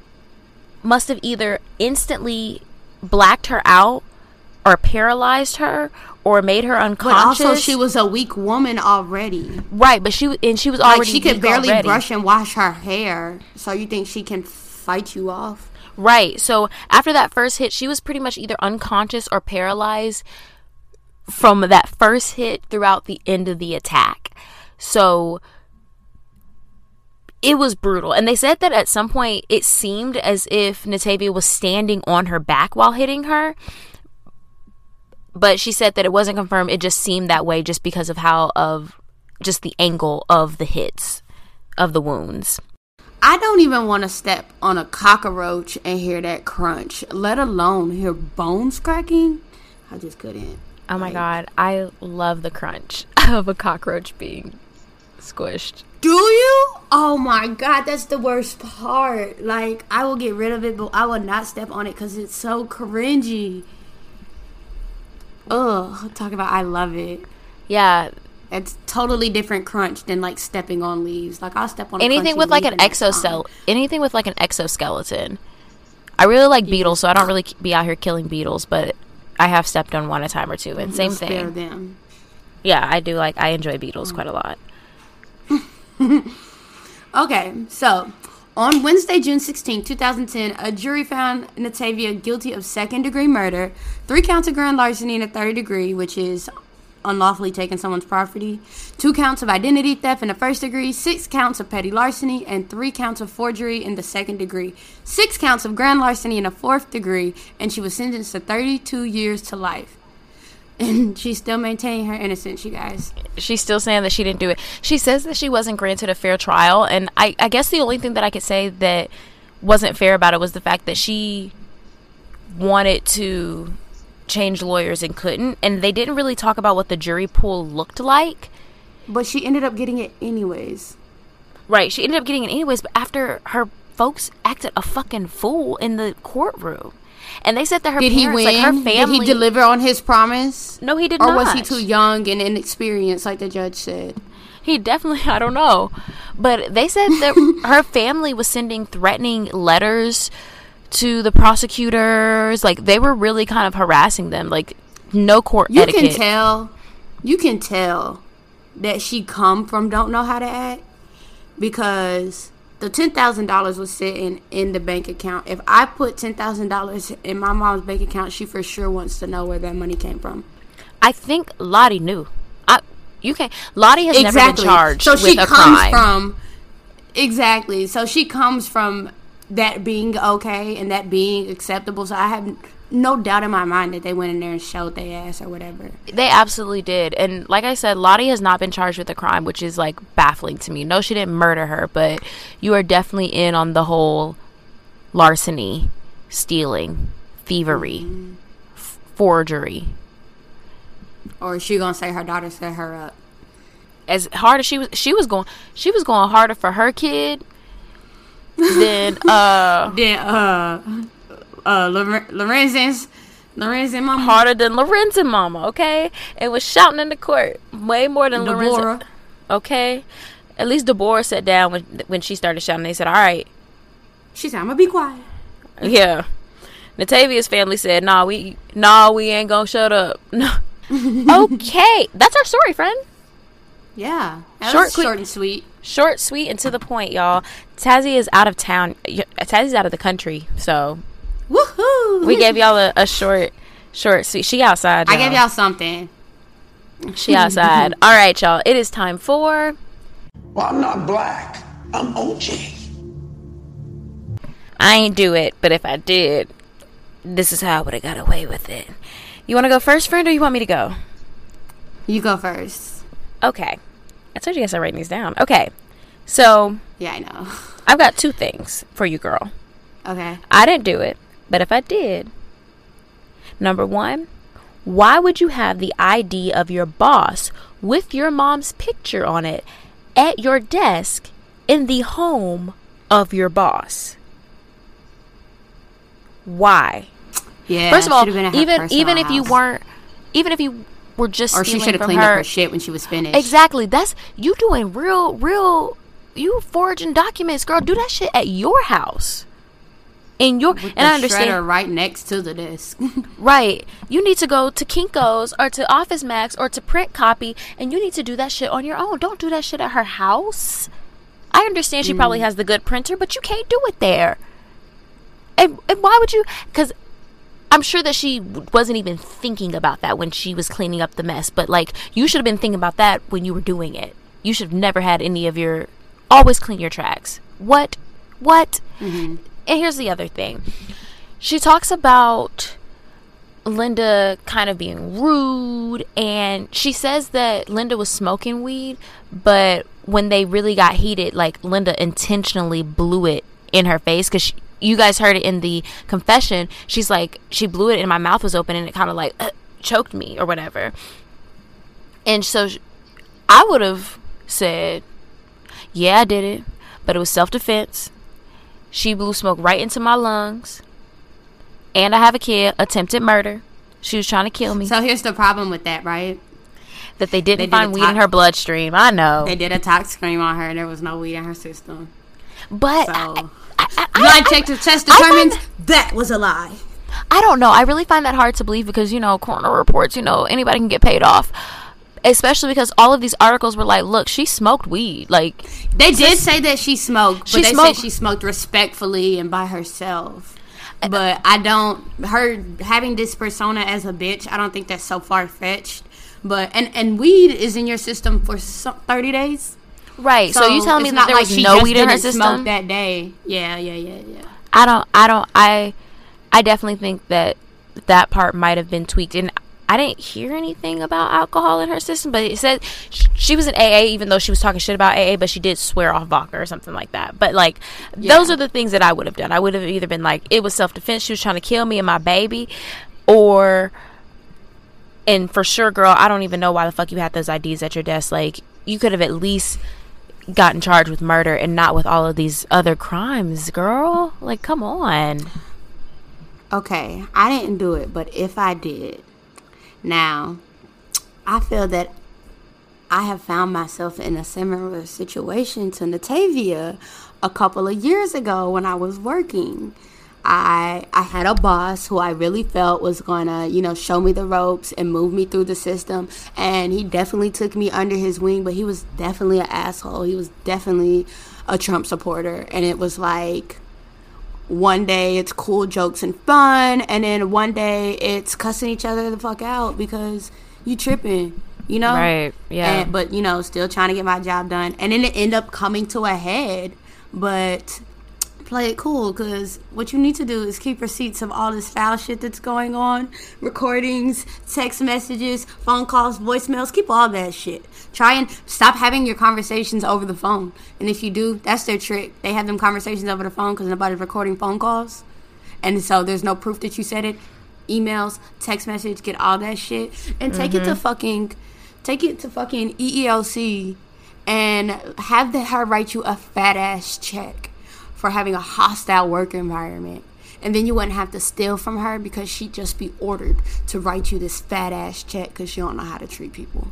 must have either instantly blacked her out or paralyzed her or made her unconscious. But also, she was a weak woman already. Right, but she was already like, she could barely brush and wash her hair. So you think she can fight you off? Right. So after that first hit, she was pretty much either unconscious or paralyzed from that first hit throughout the end of the attack. So it was brutal. And they said that at some point it seemed as if Natavia was standing on her back while hitting her. But she said that it wasn't confirmed. It just seemed that way just because of just the angle of the hits, of the wounds. I don't even want to step on a cockroach and hear that crunch, let alone hear bones cracking. I just couldn't. Oh my God, I love the crunch of a cockroach being squished. Do you? Oh my God, that's the worst part. Like, I will get rid of it, but I will not step on it because it's so cringy. Ugh, talk about I love it. Yeah. It's totally different crunch than like stepping on leaves. Like, I'll step on anything with like an anything with like an exoskeleton. I really like beetles, so I don't really be out here killing beetles, but I have stepped on one a time or two, and same thing. Spare them. Yeah, I do. Like, I enjoy beetles quite a lot. Okay, so on Wednesday, June 16, 2010, a jury found Natavia guilty of second-degree murder, 3 counts of grand larceny in a third degree, which is unlawfully taking someone's property, 2 counts of identity theft in the first degree, 6 counts of petty larceny, and 3 counts of forgery in the second degree, 6 counts of grand larceny in the fourth degree, and she was sentenced to 32 years to life. And she's still maintaining her innocence, you guys. She's still saying that she didn't do it. She says that she wasn't granted a fair trial, and I guess the only thing that I could say that wasn't fair about it was the fact that she wanted to change lawyers and couldn't, and they didn't really talk about what the jury pool looked like. But she ended up getting it anyways. Right, she ended up getting it anyways, but after her folks acted a fucking fool in the courtroom. And they said that her did parents, he win? Like her family... Did he deliver on his promise? No, he did or not. Or was he too young and inexperienced, like the judge said? He definitely, I don't know. But they said that her family was sending threatening letters to the prosecutors. Like, they were really kind of harassing them. Like, no court etiquette. You can tell that she come from don't know how to act, because the $10,000 was sitting in the bank account. If I put $10,000 in my mom's bank account, she for sure wants to know where that money came from. I think Lottie knew. Lottie has never been charged with a crime. Exactly. So she comes from that being okay and that being acceptable. So I have no doubt in my mind that they went in there and showed their ass or whatever. They absolutely did. And like I said, Lottie has not been charged with a crime, which is like baffling to me. No, she didn't murder her, but you are definitely in on the whole larceny, stealing, thievery, forgery. Or is she gonna say her daughter set her up? As hard as she was going harder for her kid than Lorenzen's mama. Harder than Lorenzen mama, okay? And was shouting in the court way more than Lorenzen. Okay? At least Deborah sat down when she started shouting. They said, all right. She said, I'm gonna be quiet. Yeah. Natavia's family said, nah, we ain't gonna shut up. No. Okay. That's our story, friend. Yeah. Short and sweet. Short, sweet, and to the point, y'all. Tazzy is out of town. Tazzy's out of the country, so woohoo! We gave y'all a short, sweet. She outside, y'all. I gave y'all something. She outside. All right, y'all. It is time for... Well, I'm not black. I'm OJ. I ain't do it, but if I did, this is how I would have got away with it. You want to go first, friend, or you want me to go? You go first. Okay. I told you guys I'm writing these down. Okay. So... Yeah, I know. I've got 2 things for you, girl. Okay. I didn't do it, but if I did... Number 1, why would you have the ID of your boss with your mom's picture on it at your desk in the home of your boss? Why? Yeah. First of all, even if you were just or she should have cleaned up her shit when she was finished. Exactly. That's you doing real. You forging documents, girl. Do that shit at your house. In your with and the I understand shredder right next to the desk. Right. You need to go to Kinko's or to Office Max or to Print Copy, and you need to do that shit on your own. Don't do that shit at her house. I understand she probably has the good printer, but you can't do it there. And why would you? Because I'm sure that she wasn't even thinking about that when she was cleaning up the mess. But, like, you should have been thinking about that when you were doing it. You should have never had any of your... Always clean your tracks. What? Mm-hmm. And here's the other thing. She talks about Linda kind of being rude. And she says that Linda was smoking weed. But when they really got heated, like Linda intentionally blew it in her face, because you guys heard it in the confession. She's like, she blew it and my mouth was open and it kind of like choked me or whatever. And so I would have said, yeah, I did it, but it was self-defense. She blew smoke right into my lungs, and I have a kid. Attempted murder. She was trying to kill me. So here's the problem with that, right? That they didn't find weed in her bloodstream. I know. They did a tox screen on her and there was no weed in her system. But so lie detector test determines that was a lie. I don't know. I really find that hard to believe because, you know, coroner reports, you know, anybody can get paid off. Especially because all of these articles were like, look, she smoked weed. Like, they did say that she smoked, but they said she smoked respectfully and by herself. But I don't, her having this persona as a bitch, I don't think that's so far-fetched. But, and weed is in your system for 30 days. Right. So you telling me that there was no weed in her system? Smoke that day. Yeah. I definitely think that part might have been tweaked. And I didn't hear anything about alcohol in her system, but it said she was in AA, even though she was talking shit about AA, but she did swear off vodka or something like that. But, like, those are the things that I would have done. I would have either been like, it was self-defense, she was trying to kill me and my baby, or, and for sure, girl, I don't even know why the fuck you had those IDs at your desk. Like, you could have at least gotten charged with murder and not with all of these other crimes, girl. Like, come on. Okay, I didn't do it, but if I did, now, I feel that I have found myself in a similar situation to Natavia a couple of years ago when I was working. I had a boss who I really felt was going to, you know, show me the ropes and move me through the system. And he definitely took me under his wing, but he was definitely an asshole. He was definitely a Trump supporter. And it was like, one day it's cool jokes and fun, and then one day it's cussing each other the fuck out because you tripping, you know? Right, yeah. But, you know, still trying to get my job done. And then it ended up coming to a head, but play it cool, because what you need to do is keep receipts of all this foul shit that's going on. Recordings, text messages, phone calls, voicemails, keep all that shit. Try and stop having your conversations over the phone. And if you do, that's their trick. They have them conversations over the phone because nobody's recording phone calls. And so there's no proof that you said it. Emails, text message, get all that shit. And take it to fucking EEOC and have her write you a fat ass check for having a hostile work environment. And then you wouldn't have to steal from her because she'd just be ordered to write you this fat ass check because she don't know how to treat people.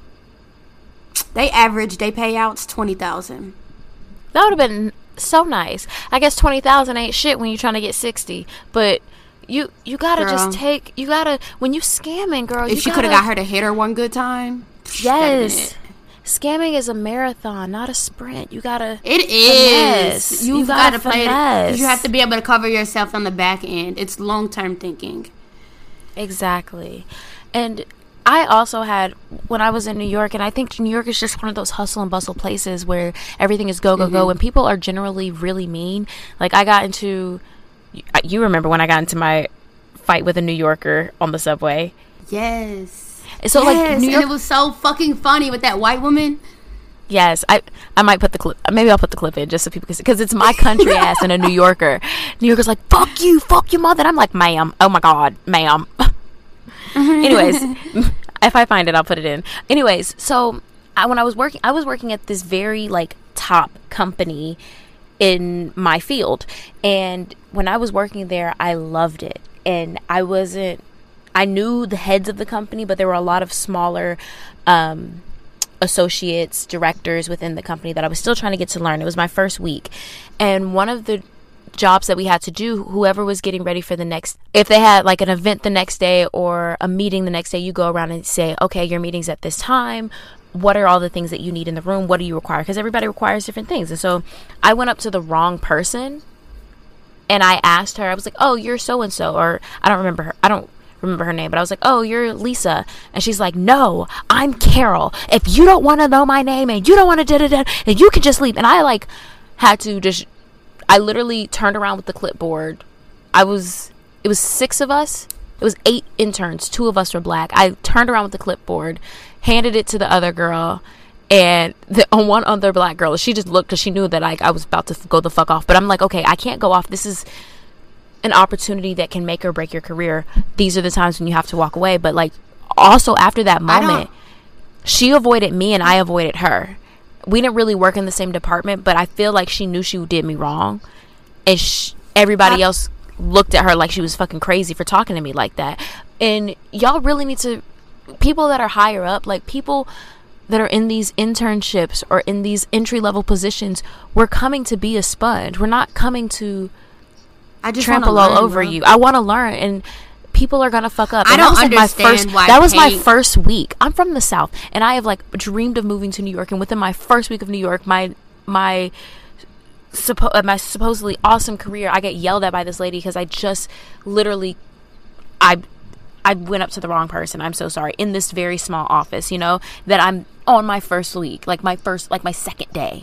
They payouts $20,000. That would have been so nice. I guess $20,000 ain't shit when you're trying to get 60, but you gotta when you scamming, girl. If she could have got her to hit her one good time. Yes. Scamming is a marathon, not a sprint. You gotta. It is. You gotta play it. You have to be able to cover yourself on the back end. It's long-term thinking. Exactly. And I also had, when I was in New York, and I think New York is just one of those hustle and bustle places where everything is go, go, and people are generally really mean. Like, I got into, you remember when I got into my fight with a New Yorker on the subway? Yes. So, like, New York, and it was so fucking funny with that white woman. Yes, I might put the clip. Maybe I'll put the clip in just so people can see, because it's my country ass and a New Yorker. New Yorker's like, fuck you, mother. And I'm like, ma'am. Oh my God, ma'am. Anyways, if I find it, I'll put it in. Anyways, so when I was working at this very, like, top company in my field. And when I was working there, I loved it. And I knew the heads of the company, but there were a lot of smaller associates, directors within the company that I was still trying to get to learn. It was my first week. And one of the jobs that we had to do, whoever was getting ready for the next, if they had like an event the next day or a meeting the next day, you go around and say, okay, your meeting's at this time. What are all the things that you need in the room? What do you require? Because everybody requires different things. And so I went up to the wrong person and I asked her, I was like, oh, you're so-and-so, or I don't remember her name, but I was like, oh, you're Lisa. And she's like, no, I'm Carol. If you don't want to know my name and you don't want to da-da-da, then you can just leave. And I like had to just, I literally turned around with the clipboard. It was 6 of us. It was 8 interns. 2 of us were black. I turned around with the clipboard, handed it to the other girl, And on one other black girl, she just looked because she knew that I was about to go the fuck off. But I'm like, okay, I can't go off. This is an opportunity that can make or break your career. These are the times when you have to walk away. But like, also after that moment, she avoided me and I avoided her. We didn't really work in the same department, but I feel like she knew she did me wrong, and everybody else looked at her like she was fucking crazy for talking to me like that. And y'all really need to, people that are higher up, like people that are in these internships or in these entry-level positions, we're coming to be a sponge. We're not coming to trample all over you. I want to learn, and people are gonna fuck up. And I don't understand why that was my first week. I'm from the South, and I have like dreamed of moving to New York. And within my first week of New York, my supposedly awesome career, I get yelled at by this lady because I just literally I went up to the wrong person. I'm so sorry. In this very small office, you know, that I'm on my first week, like my second day.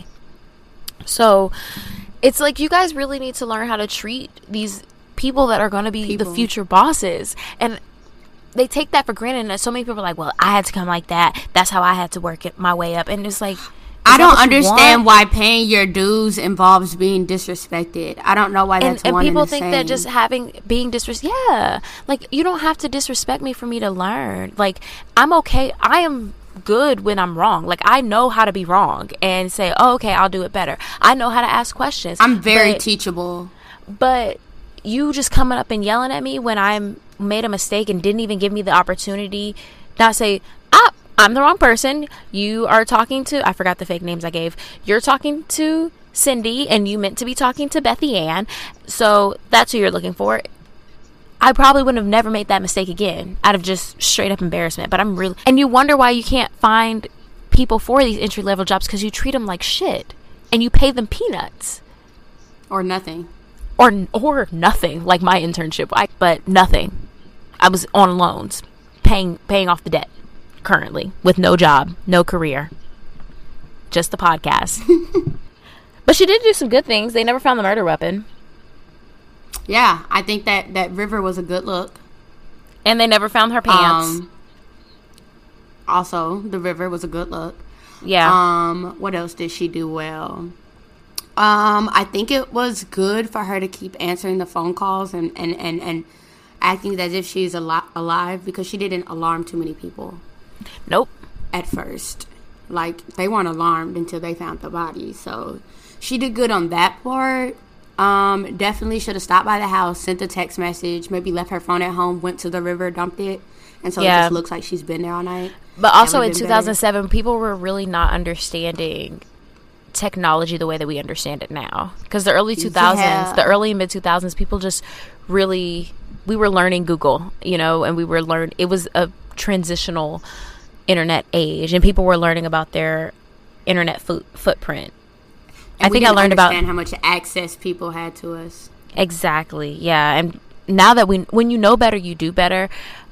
So it's like, you guys really need to learn how to treat these people that are going to be the future bosses. And they take that for granted. And so many people are like, well, I had to come like that. That's how I had to work it my way up. And it's like, I don't understand why paying your dues involves being disrespected. I don't know why that's one and the same. And people think that just being disrespected, yeah. Like, you don't have to disrespect me for me to learn. Like, I'm okay. I am good when I'm wrong. Like, I know how to be wrong and say, oh, okay, I'll do it better. I know how to ask questions. I'm very teachable. But you just coming up and yelling at me when I made a mistake and didn't even give me the opportunity, not say, I'm the wrong person. You are talking to, I forgot the fake names I gave. You're talking to Cindy and you meant to be talking to Bethy Ann. So that's who you're looking for. I probably would have never made that mistake again out of just straight up embarrassment. But and you wonder why you can't find people for these entry level jobs, because you treat them like shit and you pay them peanuts. Or nothing. Or nothing, like my internship. But nothing. I was on loans, paying off the debt. Currently, with no job, no career, just the podcast. But she did do some good things. They never found the murder weapon. Yeah, I think that River was a good look. And they never found her pants. Also, the River was a good look. Yeah. What else did she do well? I think it was good for her to keep answering the phone calls and acting as if she's alive, because she didn't alarm too many people. Nope. At first. Like, they weren't alarmed until they found the body. So she did good on that part. Definitely should have stopped by the house, sent a text message, maybe left her phone at home, went to the river, dumped it, and so it just looks like she's been there all night. But also in 2007, people were really not understanding technology the way that we understand it now. Because the early 2000s, the early and mid 2000s, people just really, we were learning Google, you know, and it was a transitional internet age, and people were learning about their internet footprint. And I think I learned about how much access people had to us. Exactly. Yeah. And now that when you know better, you do better.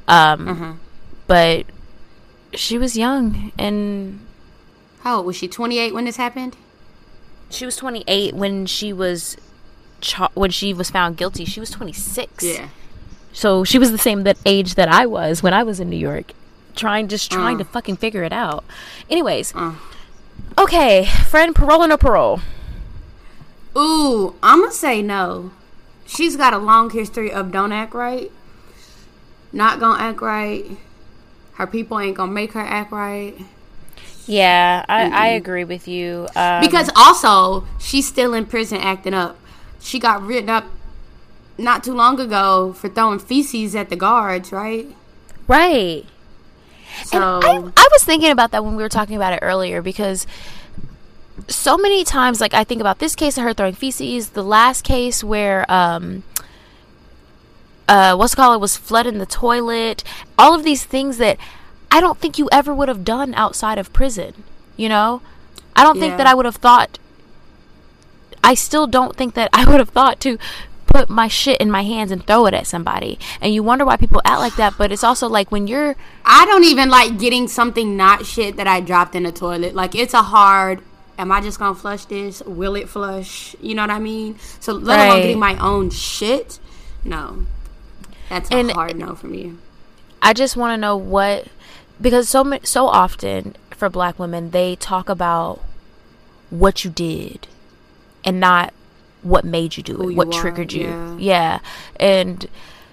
But she was young, and how old was she? 28 when this happened? She was 28 when she was found guilty. She was 26. Yeah. So she was the same age that I was when I was in New York, trying to fucking figure it out. Anyways, okay, friend, parole or no parole? Ooh, I'm gonna say no. She's got a long history of don't act right, not gonna act right. Her people ain't gonna make her act right. Yeah, I agree with you. Because also, she's still in prison acting up. She got written up not too long ago for throwing feces at the guards, right? Right. So I was thinking about that when we were talking about it earlier, because so many times, like, I think about this case of her throwing feces, the last case where was flood in the toilet, all of these things that I don't think you ever would have done outside of prison, you know? I don't think that I would have thought, I still don't think that I would have thought to put my shit in my hands and throw it at somebody. And you wonder why people act like that, but it's also like when you're... I don't even like getting something not shit that I dropped in the toilet. Like, it's a hard... Am I just gonna flush this? Will it flush? You know what I mean? So let alone getting my own shit. No, that's a hard no for me. I just want to know what, because so often for Black women, they talk about what you did and not what made you do it, what triggered you. Yeah. And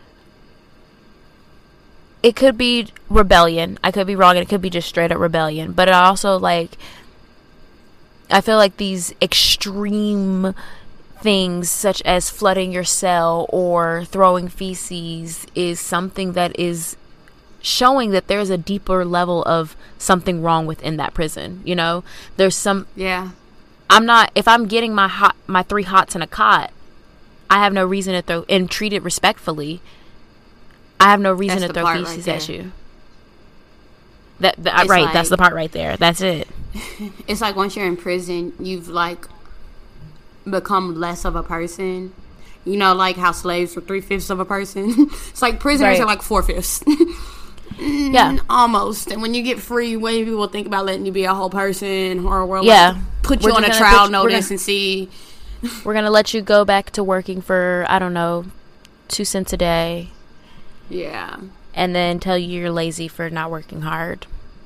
it could be rebellion. I could be wrong, and it could be just straight up rebellion. But I also, like, I feel like these extreme things, such as flooding your cell or throwing feces, is something that is showing that there's a deeper level of something wrong within that prison. You know, there's some. Yeah. If I'm getting my 3 hots in a cot, I have no reason to throw, and treat it respectfully, I have no reason to throw feces at you. Right, like, that's the part right there. That's it. It's like once you're in prison, you've like become less of a person. You know, like how slaves were 3/5 of a person. It's like prisoners are like 4/5. Yeah, almost. And when you get free, when people think about letting you be a whole person, or like, put you on a trial notice and see. We're gonna let you go back to working for, I don't know, 2 cents a day. Yeah. And then tell you you're lazy for not working hard.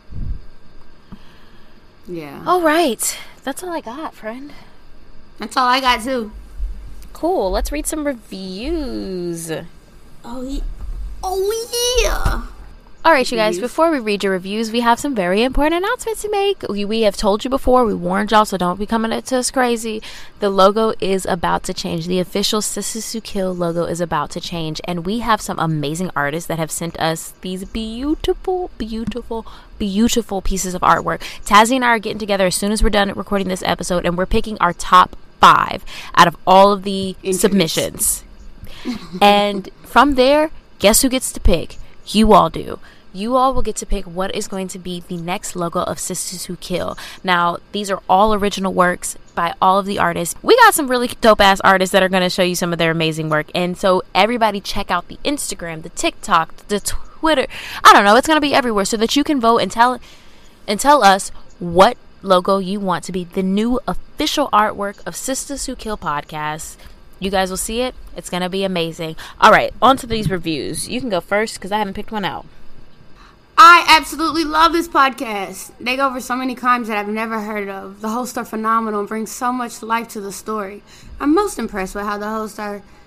Yeah. All right. That's all I got, friend. That's all I got, too. Cool. Let's read some reviews. Oh, yeah. All right, you guys, before we read your reviews, we have some very important announcements to make. We have told you before, we warned y'all, so don't be coming at us crazy. The logo is about to change. The official Sisters Who Kill logo is about to change, and we have some amazing artists that have sent us these beautiful, beautiful, beautiful pieces of artwork. Tazzy and I are getting together as soon as we're done recording this episode, and we're picking our top 5 out of all of the submissions. And from there, guess who gets to pick? You all do. You all will get to pick what is going to be the next logo of Sisters Who Kill. Now, these are all original works by all of the artists. We got some really dope-ass artists that are going to show you some of their amazing work. And so everybody check out the Instagram, the TikTok, the Twitter. I don't know. It's going to be everywhere so that you can vote and tell us what logo you want to be the new official artwork of Sisters Who Kill podcast. You guys will see it. It's going to be amazing. All right, on to these reviews. You can go first because I haven't picked one out. I absolutely love this podcast. They go over so many crimes that I've never heard of. The hosts are phenomenal and bring so much life to the story. I'm most impressed with how the hosts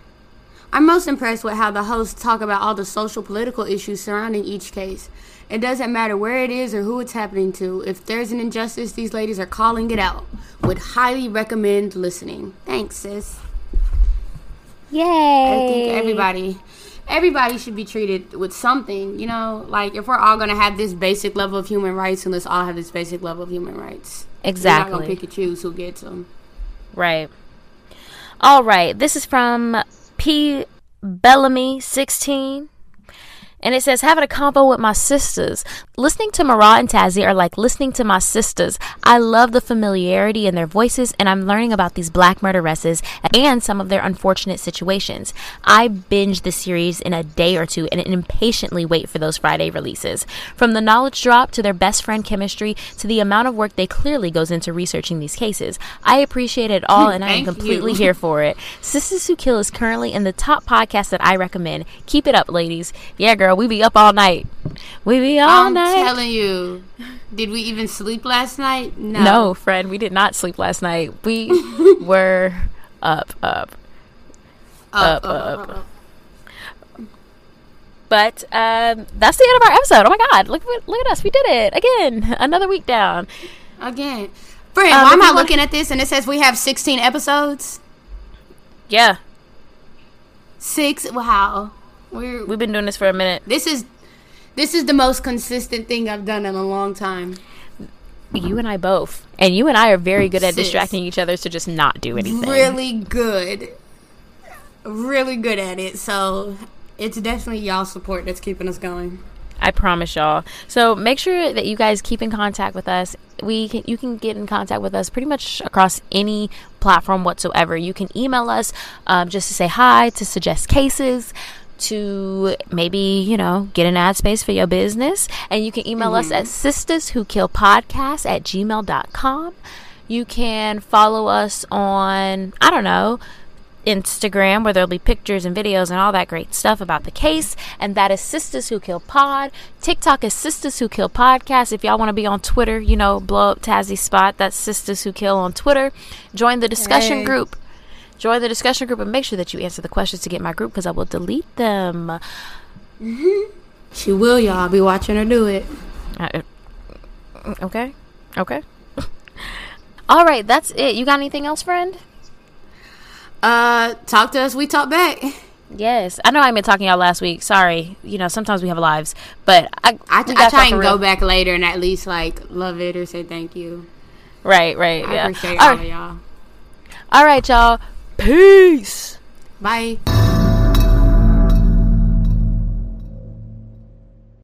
talk about all the social political issues surrounding each case. It doesn't matter where it is or who it's happening to. If there's an injustice, these ladies are calling it out. Would highly recommend listening. Thanks, sis. Yay! I think everybody should be treated with something, you know, like if we're all going to have this basic level of human rights, and let's all have this basic level of human rights. Exactly. We're not going to pick and choose who gets them. Right. All right. This is from P. Bellamy 16. And it says, having a convo with my sisters. Listening to Mara and Tazzy are like listening to my sisters. I love the familiarity in their voices, and I'm learning about these black murderesses and some of their unfortunate situations. I binge the series in a day or two and impatiently wait for those Friday releases. From the knowledge drop to their best friend chemistry to the amount of work they clearly goes into researching these cases. I appreciate it all, and I am completely here for it. Sisters Who Kill is currently in the top podcast that I recommend. Keep it up, ladies. Yeah, girl. We be up all night. We be all night. I'm telling you. Did we even sleep last night? No, friend. We did not sleep last night. We were up. But that's the end of our episode. Oh my God. Look at us. We did it. Again. Another week down. Again. Friend, why am I looking at this and it says we have 16 episodes? Yeah. 6. Wow. We've been doing this for a minute. This is the most consistent thing I've done in a long time. You and I both. And you and I are very good at distracting each other to just not do anything. Really good. Really good at it. So it's definitely y'all's support that's keeping us going. I promise y'all. So make sure that you guys keep in contact with us. You can get in contact with us pretty much across any platform whatsoever. You can email us just to say hi, to suggest cases, to maybe, get an ad space for your business. And you can email us at sisterswhokillpodcast@gmail.com. You can follow us on, Instagram, where there'll be pictures and videos and all that great stuff about the case, and that is Sisters Who Kill Pod. TikTok is Sisters Who Kill Podcast. If y'all want to be on Twitter, you know, blow up Tazzie's spot, that's Sisters Who Kill on Twitter. Join the discussion group. Join the discussion group and make sure that you answer the questions to get my group, because I will delete them. She will, y'all. I'll be watching her do it. Okay. All right, that's it. You got anything else, friend? Talk to us. We talk back. Yes, I know I been talking to y'all last week. Sorry, you know, sometimes we have lives, but I try and go back later and at least like love it or say thank you. Right. I Yeah. appreciate all of y'all. All right, y'all. Peace. Bye.